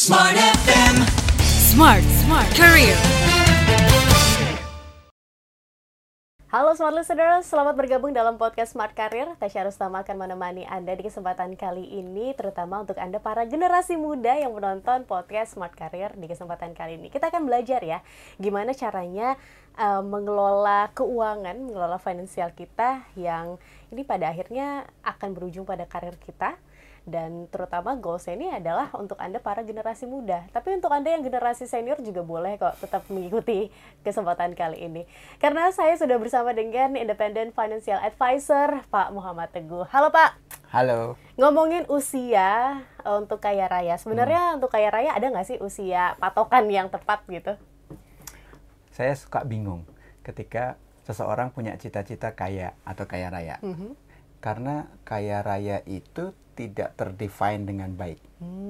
Smart FM. Smart Career. Halo Smart Listeners, selamat bergabung dalam podcast Smart Career. Tasya Rustama akan menemani Anda di kesempatan kali ini, terutama untuk Anda para generasi muda yang menonton podcast Smart Career. Di kesempatan kali ini kita akan belajar ya, gimana caranya mengelola keuangan, mengelola finansial kita yang ini pada akhirnya akan berujung pada karir kita. Dan terutama goals ini adalah untuk Anda para generasi muda. Tapi untuk Anda yang generasi senior juga boleh kok tetap mengikuti kesempatan kali ini. Karena saya sudah bersama dengan Independent Financial Advisor, Pak Muhammad Teguh. Halo Pak. Halo. Ngomongin usia untuk kaya raya. Sebenarnya untuk kaya raya ada nggak sih usia patokan yang tepat gitu? Saya suka bingung ketika seseorang punya cita-cita kaya atau kaya raya. Karena kaya raya itu tidak terdefine dengan baik.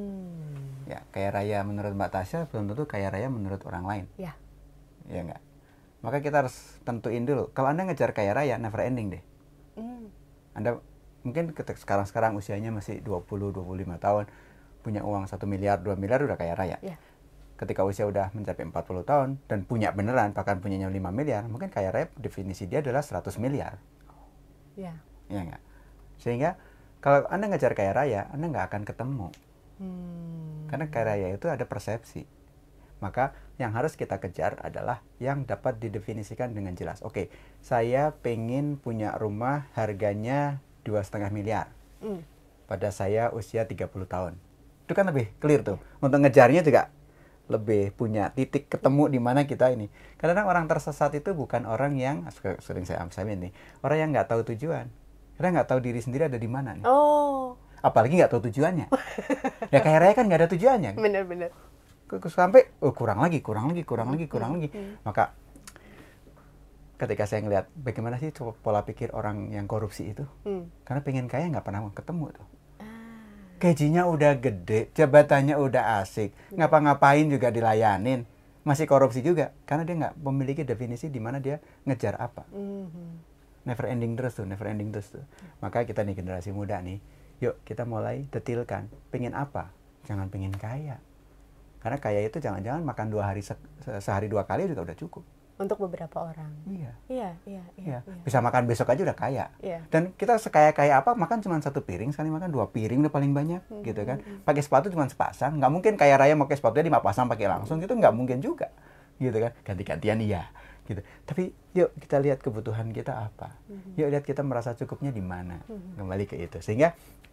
Ya, kaya raya menurut Mbak Tasya belum tentu kaya raya menurut orang lain. Ya. Ya enggak? Maka kita harus tentuin dulu. Kalau Anda ngejar kaya raya, never ending deh. Anda mungkin sekarang usianya masih 20-25 tahun, punya uang 1 miliar, 2 miliar udah kaya raya. Ya. Ketika usia udah mencapai 40 tahun dan punya beneran, bahkan punyanya 5 miliar, mungkin kaya raya definisi dia adalah 100 miliar. Ya. Ya enggak? Sehingga kalau Anda ngejar kaya raya, Anda nggak akan ketemu. Karena kaya raya itu ada persepsi. Maka yang harus kita kejar adalah yang dapat didefinisikan dengan jelas. Oke, saya pengen punya rumah harganya 2,5 miliar. Pada saya usia 30 tahun. Itu kan lebih clear tuh. Untuk ngejarnya juga lebih punya titik ketemu di mana kita ini. Kadang orang tersesat itu bukan orang yang, sering saya nih, orang yang nggak tahu tujuan. Karena nggak tahu diri sendiri ada di mana nih. Apalagi nggak tahu tujuannya. Ya kaya raya kan nggak ada tujuannya. Bener-bener. Sampai kurang lagi. Maka ketika saya ngeliat bagaimana sih pola pikir orang yang korupsi itu, karena pengen kaya nggak pernah ketemu tuh. Gajinya udah gede, jabatannya udah asik, ngapa-ngapain juga dilayanin, masih korupsi juga, karena dia nggak memiliki definisi di mana dia ngejar apa. Never ending terus tuh. Maka kita nih generasi muda nih, yuk kita mulai detilkan, pengen apa? Jangan pengen kaya. Karena kaya itu jangan-jangan makan sehari 2 kali juga udah cukup. Untuk beberapa orang. Iya. Bisa makan besok aja udah kaya. Iya. Dan kita sekaya-kaya apa, makan cuma 1 piring, sekali makan 2 piring udah paling banyak, gitu kan. Pakai sepatu cuma sepasang, nggak mungkin kaya raya pakai sepatunya 5 pasang pakai langsung, gitu nggak mungkin juga, gitu kan. Ganti-gantian iya. Gitu. Tapi yuk kita lihat kebutuhan kita apa. Yuk lihat kita merasa cukupnya di mana. Kembali ke itu. Sehingga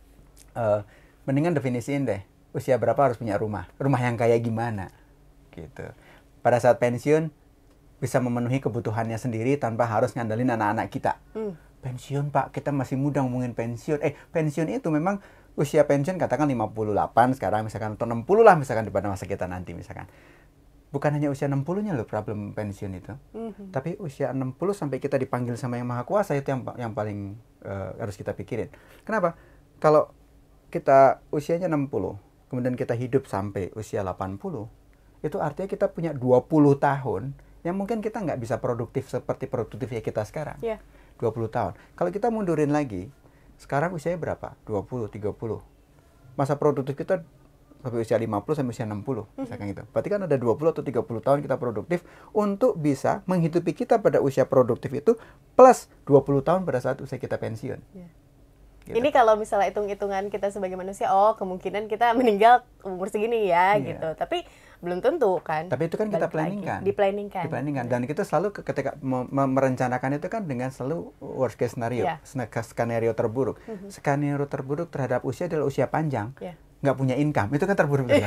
mendingan definisiin deh, usia berapa harus punya rumah. Rumah yang kayak gimana. Gitu. Pada saat pensiun bisa memenuhi kebutuhannya sendiri tanpa harus ngandelin anak-anak kita. Pensiun Pak, kita masih muda ngomongin pensiun. Pensiun itu memang usia pensiun katakan 58 sekarang misalkan, atau 60 lah misalkan pada masa kita nanti misalkan. Bukan hanya usia 60-nya loh problem pensiun itu. Tapi usia 60 sampai kita dipanggil sama Yang Maha Kuasa itu yang paling harus kita pikirin. Kenapa? Kalau kita usianya 60, kemudian kita hidup sampai usia 80, itu artinya kita punya 20 tahun yang mungkin kita nggak bisa produktif seperti produktifnya kita sekarang. 20 tahun. Kalau kita mundurin lagi, sekarang usianya berapa? 20, 30. Masa produktif kita sampai usia 50 sampai usia 60 misalkan gitu. Berarti kan ada 20 atau 30 tahun kita produktif untuk bisa menghidupi kita pada usia produktif itu plus 20 tahun pada saat usia kita pensiun. Gitu. Ini kalau misalnya hitung-hitungan kita sebagai manusia, kemungkinan kita meninggal umur segini ya gitu. Tapi belum tentu kan. Tapi itu kan kita planningkan. Diplanningkan. Dan kita selalu ketika merencanakan itu kan dengan selalu worst case scenario, skenario terburuk. Skenario terburuk terhadap usia adalah usia panjang. Nggak punya income, itu kan terburuk juga.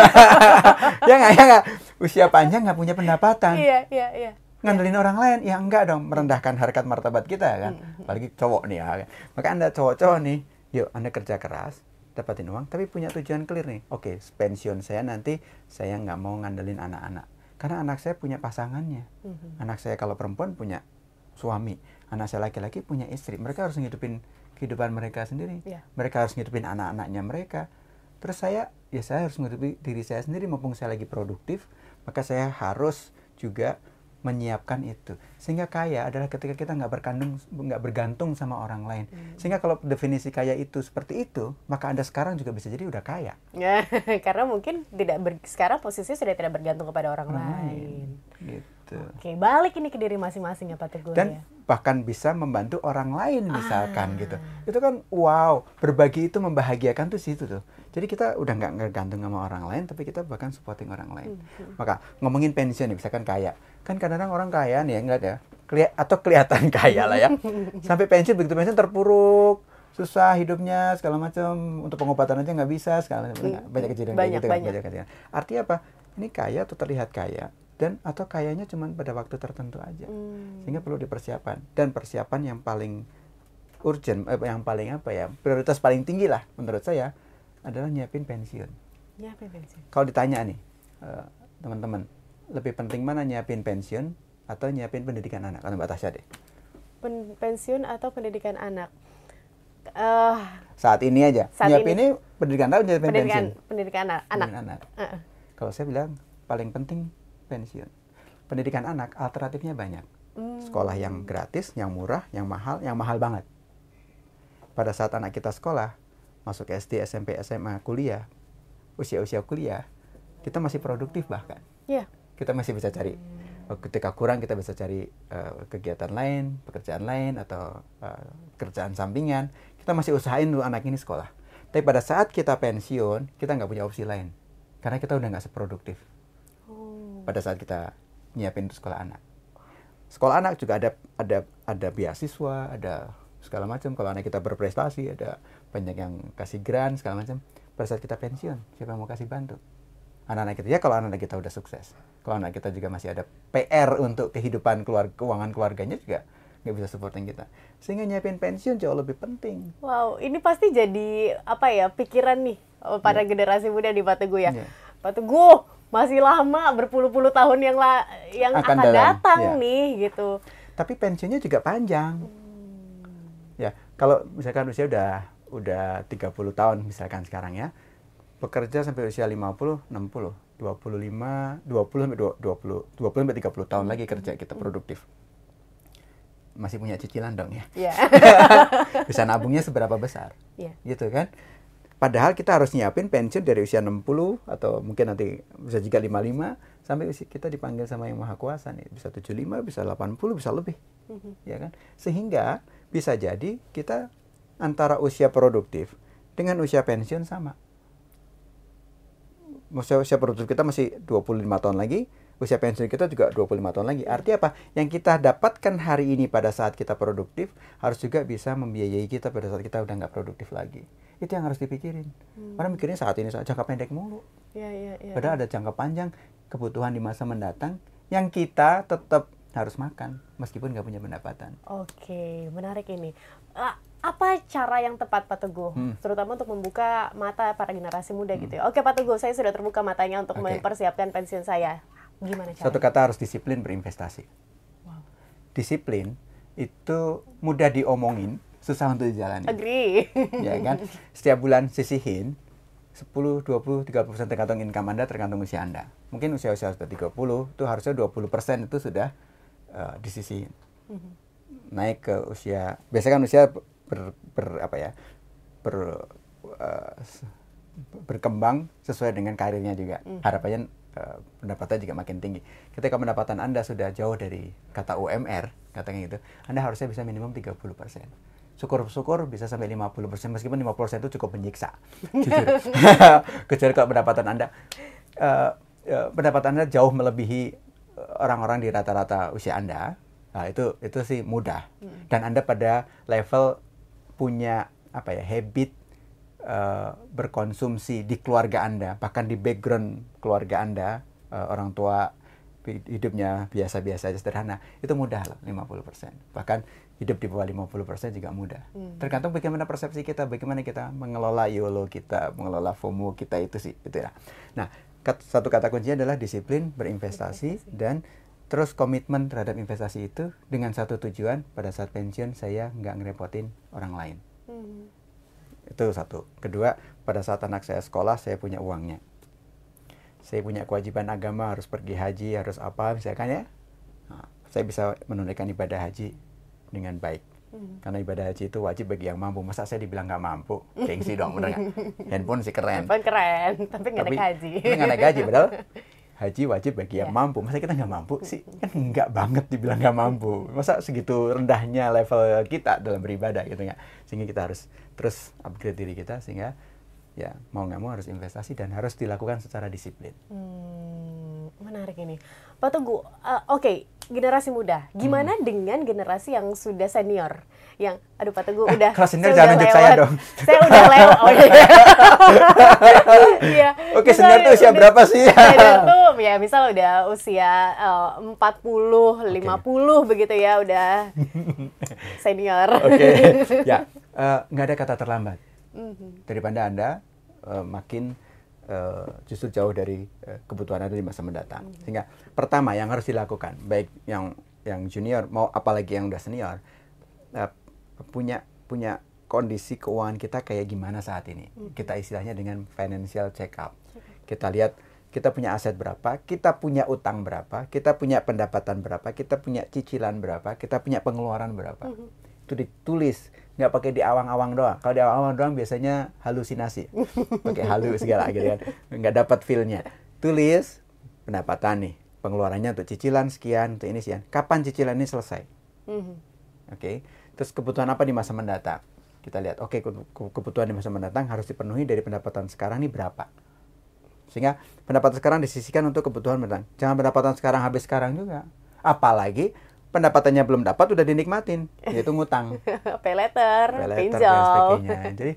Ya nggak, usia panjang nggak punya pendapatan. Iya. Ngandelin orang lain, ya enggak dong, merendahkan harkat martabat kita kan. Apalagi cowok nih ya. Maka Anda cowok-cowok nih, yuk Anda kerja keras, dapatin uang, tapi punya tujuan clear nih. Oke, pensiun saya nanti, saya nggak mau ngandelin anak-anak. Karena anak saya punya pasangannya. Anak saya kalau perempuan punya suami. Anak saya laki-laki punya istri. Mereka harus ngidupin kehidupan mereka sendiri. Mereka harus ngidupin anak-anaknya mereka. Terus saya harus menghidupi diri saya sendiri mumpung saya lagi produktif, maka saya harus juga menyiapkan itu. Sehingga kaya adalah ketika kita nggak bergantung sama orang lain. Sehingga kalau definisi kaya itu seperti itu, maka Anda sekarang juga bisa jadi udah kaya. Ya, karena mungkin sekarang posisinya sudah tidak bergantung kepada orang lain. Gitu. Oke, balik ini ke diri masing-masing ya Pak Teguh. Dan ya. bahkan bisa membantu orang lain misalkan gitu. Itu kan wow, berbagi itu membahagiakan tuh situ tuh. Jadi kita udah nggak bergantung sama orang lain, tapi kita bahkan supporting orang lain. Maka ngomongin pensiun nih, misalkan kaya. Kan kadang-kadang orang kaya nih ya, ngeliat ya, atau kelihatan kaya lah ya. Sampai pensiun, begitu pensiun terpuruk, susah hidupnya, segala macam, untuk pengobatan aja nggak bisa, segala macam. Banyak kejadian kayak gitu kan, banyak kejadian. Artinya apa? Ini kaya atau terlihat kaya, dan atau kayanya cuma pada waktu tertentu aja. Sehingga perlu dipersiapkan. Dan persiapan yang paling urgent, yang paling apa ya, prioritas paling tinggi lah menurut saya adalah nyiapin pensiun. Nyiapin pensiun. Kalau ditanya nih, teman-teman, lebih penting mana nyiapin pensiun atau nyiapin pendidikan anak? Kalau Mbak Tasya deh. Pensiun atau pendidikan anak? Saat ini aja. Nyiapin ini pendidikan anak, nyiapin pensiun. Pendidikan anak. Pendidikan anak. Kalau saya bilang paling penting pensiun. Pendidikan anak alternatifnya banyak. Sekolah yang gratis, yang murah, yang mahal banget. Pada saat anak kita sekolah, masuk SD, SMP, SMA, kuliah, usia-usia kuliah, kita masih produktif bahkan. Iya. Kita masih bisa cari, ketika kurang kita bisa cari kegiatan lain, pekerjaan lain, atau kerjaan sampingan. Kita masih usahain dulu anak ini sekolah. Tapi pada saat kita pensiun, kita nggak punya opsi lain. Karena kita udah nggak seproduktif. Pada saat kita nyiapin untuk sekolah anak. Sekolah anak juga ada beasiswa, ada segala macam. Kalau anak kita berprestasi, ada banyak yang kasih grant segala macam. Pada saat kita pensiun, siapa yang mau kasih bantu? Anak-anak kita, ya kalau anak kita udah sukses. Kalau anak kita juga masih ada PR untuk kehidupan keuangan keluarganya juga nggak bisa supporting kita. Sehingga nyiapin pensiun jauh lebih penting. Wow, ini pasti jadi pikiran nih pada generasi muda di Pak Teguh ya. Pak Teguh, masih lama, berpuluh-puluh tahun yang akan datang nih gitu. Tapi pensiunnya juga panjang. Ya, kalau misalkan usia udah 30 tahun misalkan sekarang ya. Bekerja sampai usia 50, 60, 25, 20 sampai 30 tahun lagi kerja kita produktif. Masih punya cicilan dong ya. Yeah. Bisa nabungnya seberapa besar. Yeah. Gitu kan. Padahal kita harus nyiapin pensiun dari usia 60 atau mungkin nanti bisa juga 55 sampai usia kita dipanggil sama Yang Maha Kuasa nih. Bisa 75, bisa 80, bisa lebih. Ya kan? Sehingga bisa jadi kita antara usia produktif dengan usia pensiun sama. Usia produktif kita masih 25 tahun lagi, usia pensiun kita juga 25 tahun lagi. Artinya apa? Yang kita dapatkan hari ini pada saat kita produktif harus juga bisa membiayai kita pada saat kita udah nggak produktif lagi. Itu yang harus dipikirin. Orang mikirnya saat ini jangka pendek mulu. Padahal ada jangka panjang kebutuhan di masa mendatang yang kita tetap harus makan meskipun nggak punya pendapatan. Oke, menarik ini. Apa cara yang tepat Pak Teguh, terutama untuk membuka mata para generasi muda gitu ya? Oke Pak Teguh, saya sudah terbuka matanya untuk mempersiapkan pensiun saya. Gimana caranya? Satu kata, harus disiplin berinvestasi. Wow. Disiplin itu mudah diomongin, susah untuk dijalani. Agree. Ya kan? Setiap bulan sisihin 10, 20, 30% tergantung income Anda, tergantung usia Anda. Mungkin usia-usia sudah 30, itu harusnya 20% itu sudah disisihin. Naik ke usia, biasanya kan usia berkembang sesuai dengan karirnya juga. Harapannya pendapatannya juga makin tinggi. Ketika pendapatan Anda sudah jauh dari kata UMR, katanya gitu, Anda harusnya bisa minimum 30%. Syukur-syukur bisa sampai 50%, meskipun 50% itu cukup menyiksa. Jujur. Kecuali kalau pendapatan Anda jauh melebihi orang-orang di rata-rata usia Anda. Nah, itu sih mudah. Dan Anda pada level punya habit berkonsumsi di keluarga Anda, bahkan di background keluarga Anda, orang tua hidupnya biasa-biasa aja, sederhana, itu mudah loh, 50%. Bahkan hidup di bawah 50% juga mudah. Tergantung bagaimana persepsi kita, bagaimana kita mengelola YOLO kita, mengelola FOMO kita, itu ya. Nah, satu kata kuncinya adalah disiplin berinvestasi dan terus komitmen terhadap investasi itu dengan satu tujuan, pada saat pensiun saya nggak ngerepotin orang lain. Itu satu. Kedua, pada saat anak saya sekolah, saya punya uangnya. Saya punya kewajiban agama, harus pergi haji, harus apa, misalkan ya. Nah, saya bisa menunaikan ibadah haji dengan baik. Karena ibadah haji itu wajib bagi yang mampu. Masa saya dibilang nggak mampu? Gengsi dong, bener nggak? Handphone sih keren. Handphone keren, tapi nggak naik haji. Tapi nggak naik haji, padahal haji wajib bagi yang mampu. Masa kita nggak mampu sih? Kan nggak banget dibilang nggak mampu. Masa segitu rendahnya level kita dalam beribadah gitu nggak? Sehingga kita harus terus upgrade diri kita, sehingga ya mau nggak mau harus investasi dan harus dilakukan secara disiplin. Menarik ini, Pak Teguh. Oke, generasi muda. Gimana dengan generasi yang sudah senior? Yang, aduh Pak Teguh udah. Kalau senior jangan nunjuk saya dong. Saya udah lewat. Oh, iya. Oke, senior tuh usia berapa sih? Senior tuh ya misal udah usia 40, 50 begitu ya, udah senior. Oke, ya nggak ada kata terlambat. Daripada Anda makin justru jauh dari kebutuhan Anda di masa mendatang. Sehingga pertama yang harus dilakukan, baik yang junior mau apalagi yang udah senior, punya kondisi keuangan kita kayak gimana saat ini. Kita istilahnya dengan financial check up. Kita lihat kita punya aset berapa, kita punya utang berapa, kita punya pendapatan berapa, kita punya cicilan berapa, kita punya pengeluaran berapa. Itu ditulis, nggak pakai di awang-awang doang. Kalau di awang-awang doang biasanya halusinasi, pakai halu segala gitu kan, nggak dapat feel-nya. Tulis pendapatan nih, pengeluarannya untuk cicilan sekian, untuk ini sekian. Kapan cicilan ini selesai? Oke. Terus kebutuhan apa di masa mendatang? Kita lihat, oke, kebutuhan di masa mendatang harus dipenuhi dari pendapatan sekarang ini berapa? Sehingga pendapatan sekarang disisihkan untuk kebutuhan mendatang. Jangan pendapatan sekarang habis sekarang juga. Apalagi pendapatannya belum dapat udah dinikmatin, yaitu ngutang. Pay letter, dan sebagainya. Jadi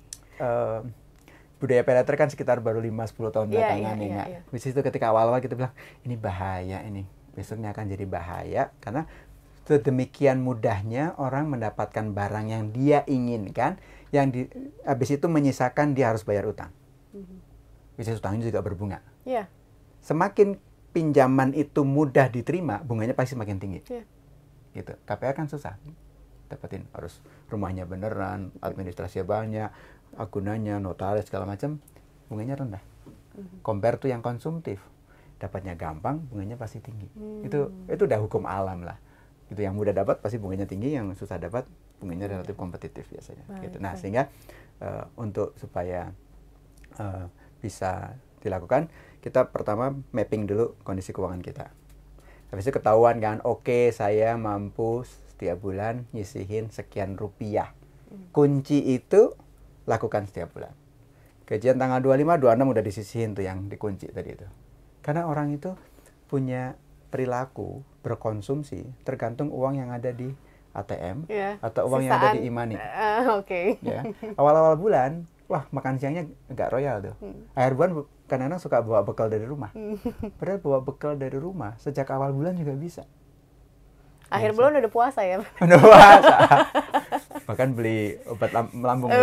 budaya pay letter kan sekitar baru 5-10 tahun belakangan ya. Di situ ketika awal-awal kita bilang ini bahaya ini, besoknya akan jadi bahaya karena sedemikian mudahnya orang mendapatkan barang yang dia inginkan, yang habis itu menyisakan dia harus bayar utang. Bisnis utangnya juga berbunga. Semakin pinjaman itu mudah diterima, bunganya pasti semakin tinggi. Gitu. KPR kan susah dapetin, harus rumahnya beneran, administrasinya banyak, agunannya, notaris segala macam, bunganya rendah. Compare tuh yang konsumtif, dapatnya gampang, bunganya pasti tinggi. Itu udah hukum alam lah. Gitu, yang mudah dapat pasti bunganya tinggi, yang susah dapat bunganya relatif kompetitif biasanya. Gitu. Nah, sehingga untuk supaya bisa dilakukan, kita pertama mapping dulu kondisi keuangan kita. Habis itu ketahuan kan, oke, saya mampu setiap bulan nyisihin sekian rupiah. Kunci itu lakukan setiap bulan. Gajian tanggal 25, 26 udah disisihin tuh yang dikunci tadi itu. Karena orang itu punya perilaku berkonsumsi tergantung uang yang ada di ATM atau uang yang ada di e-money. Ya. Awal-awal bulan, wah makan siangnya agak royal tuh. Akhir bulan kadang-kadang suka bawa bekal dari rumah. Padahal bawa bekal dari rumah sejak awal bulan juga bisa. Akhir bulan udah puasa ya? Udah puasa. Bahkan beli obat lambung.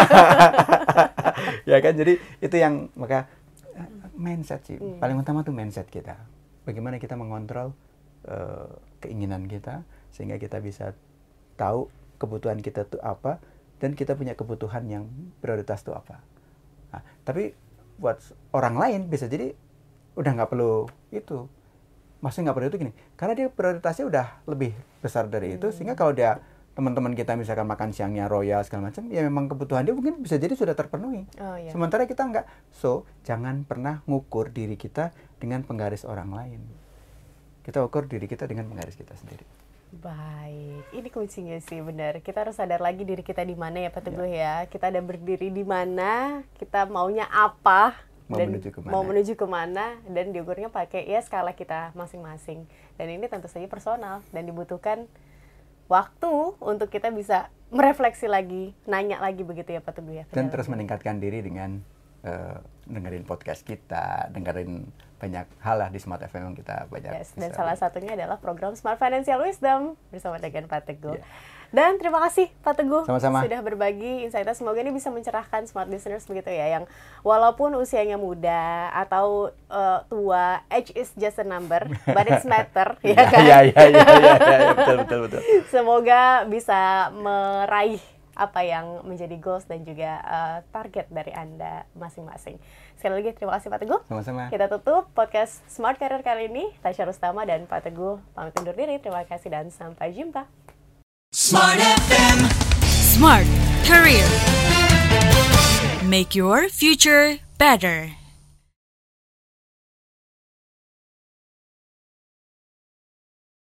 Ya kan, jadi itu yang maka mindset sih. Paling utama tuh mindset kita. Bagaimana kita mengontrol keinginan kita sehingga kita bisa tahu kebutuhan kita tuh apa dan kita punya kebutuhan yang prioritas tuh apa. Nah, tapi buat orang lain bisa jadi udah nggak perlu itu. Maksudnya nggak perlu itu gini, karena dia prioritasnya udah lebih besar dari itu, sehingga kalau dia teman-teman kita misalkan makan siangnya royal segala macam, ya memang kebutuhan dia mungkin bisa jadi sudah terpenuhi. Sementara kita nggak. So, jangan pernah ngukur diri kita dengan penggaris orang lain. Kita ukur diri kita dengan penggaris kita sendiri. Baik, ini kuncinya sih, benar. Kita harus sadar lagi diri kita di mana ya Pak Teguh ya. Kita ada berdiri di mana, kita maunya apa, mau menuju kemana, dan diukurnya pakai ya skala kita masing-masing. Dan ini tentu saja personal dan dibutuhkan waktu untuk kita bisa merefleksi lagi, nanya lagi begitu ya Pak Teguh ya. Dan terus meningkatkan diri dengan dengerin podcast kita, dengerin banyak hal lah di Smart FM yang kita banyak. Dan salah satunya adalah program Smart Financial Wisdom bersama dengan Pak Teguh. Dan terima kasih Pak Teguh sudah berbagi insight-nya. Semoga ini bisa mencerahkan smart listeners begitu ya, yang walaupun usianya muda atau tua, age is just a number, but it's matter, ya kan? Iya, betul. Semoga bisa meraih apa yang menjadi goals dan juga target dari Anda masing-masing. Sekali lagi terima kasih Pak Teguh. Sama-sama. Kita tutup podcast Smart Career kali ini. Tasya Rustama dan Pak Teguh pamit undur diri. Terima kasih dan sampai jumpa. Smart FM. Smart Career. Make your future better.